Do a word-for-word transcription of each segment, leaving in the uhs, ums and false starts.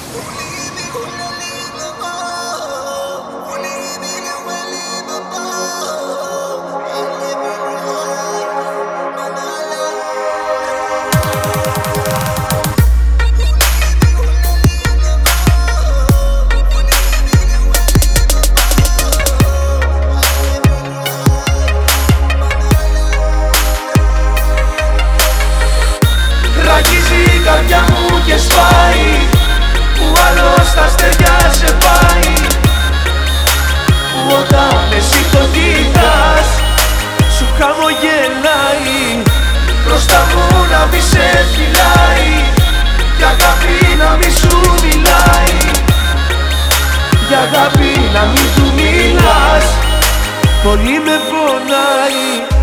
Ραγίζει η καρδιά μου και σπάει, που άλλος στα αστέρια σε πάει, που όταν εσύ το κοιτάς σου χαμογελάει, μπροστά μου να μη σε φυλάει, για αγάπη να μη σου μιλάει, για αγάπη να μη του μιλάς, πολύ με πονάει.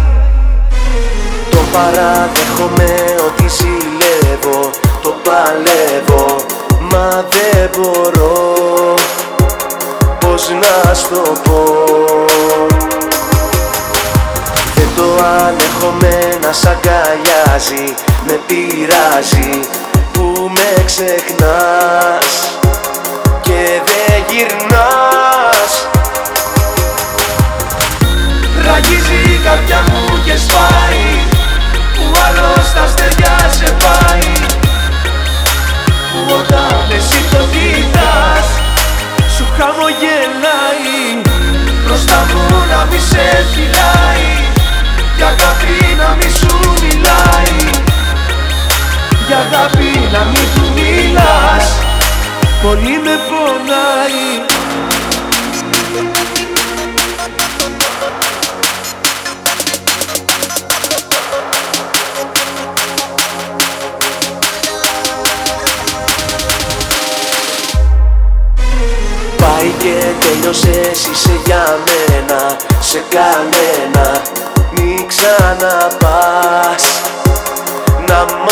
Το παραδέχομαι ότι ζηλεύω, το παλεύω, μα δεν μπορώ, πώς να στο πω. Δεν το ανέχομαι να σ' αγκαλιάζει, με πειράζει που με ξεχνάς και δεν γυρνάς. Ραγίζει η καρδιά μου και σπάει, που άλλος στα αστέρια σε πάει, που όταν εσύ το κοιτάς σου χαμογελάει, μπροστά μου να μη σε φυλάει, για αγάπη να μη σου μιλάει, για αγάπη να μη του μιλάς, πολύ με πονάει. Πάει και τέλειωσες, είσαι για μένα, σε κανένα μη ξαναπάς, να μ'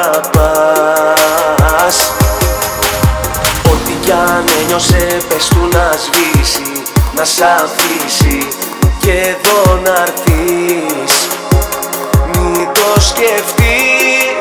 αγαπάς. Ό,τι κι αν ένιωσε πες του να σβήσει, να σ' αφήσει και εδώ να'ρθείς, μην το σκεφτείς.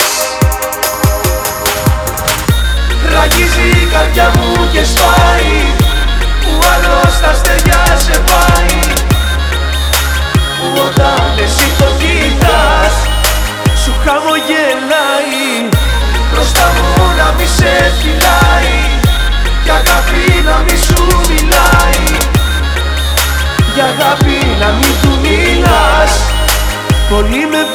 Ραγίζει η καρδιά μου και σπάει, που άλλος στα αστέρια σε πάει, που όταν εσύ το κοιτάς σου χαμογελάει, μπροστά μου να μη σε φυλάει, για αγάπη να μη σου μιλάει, για αγάπη να μη του μιλάς, πολύ με